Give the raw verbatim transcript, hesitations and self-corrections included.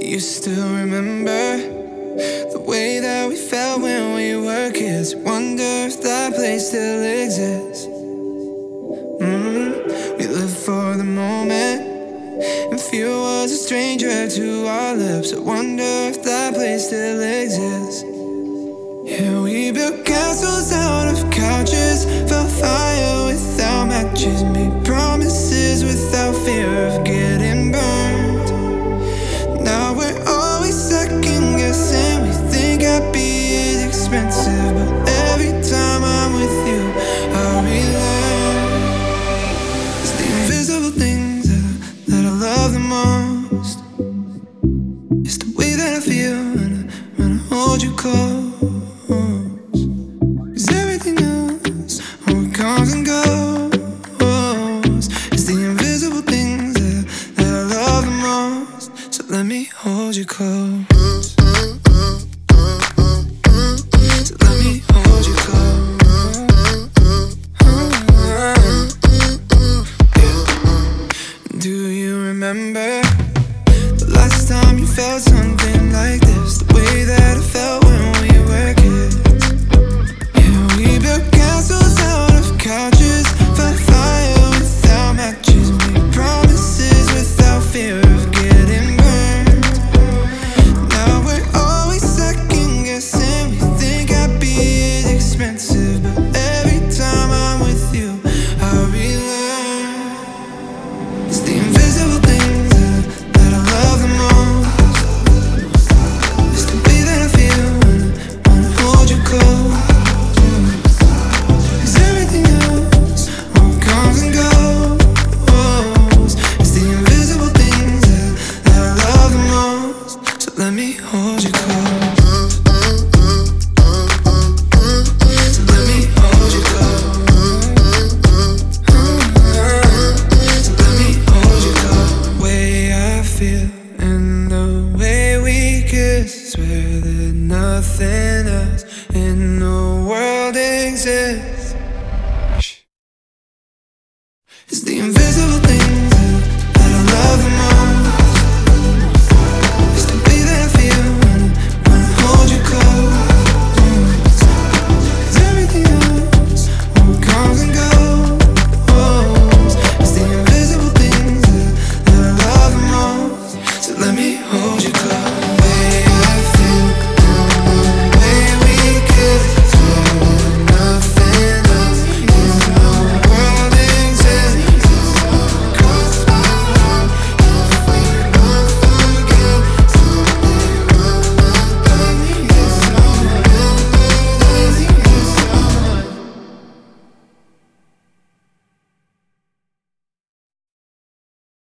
you still remember the way that we felt when we were kids? Wonder if that place still exists. mm-hmm. We lived for the moment, and fear was a stranger to our lips. I wonder if that place still exists. Yeah, we built castles out of couches, felt fire without matches, made promises without fear of getting burned. Now we're always second guessing. We think happy is expensive, but every time I'm with you, I relearn. It's the invisible things that, that I love the most. It's the way that I feel when I, when I hold you close. Comes and goes. It's the invisible things that, that I love the most. So let me hold you close. So let me hold you close. Yeah. Do you remember the last time you felt something like this? The way that it felt when we were kids. Yeah, we built castles out of couches, found fire without matches, made promises without fear of getting burned. Now we're always second guessing. We think happy is expensive, but every time I'm with you, I relearn. It's the invisible things that, that I love the most. It's the way that I feel when I, when I hold you close. Let me hold you close. So let me hold you close. So let me hold you close. The way I feel and the way we kiss, swear that nothing else in the world exists. It's the invisible thing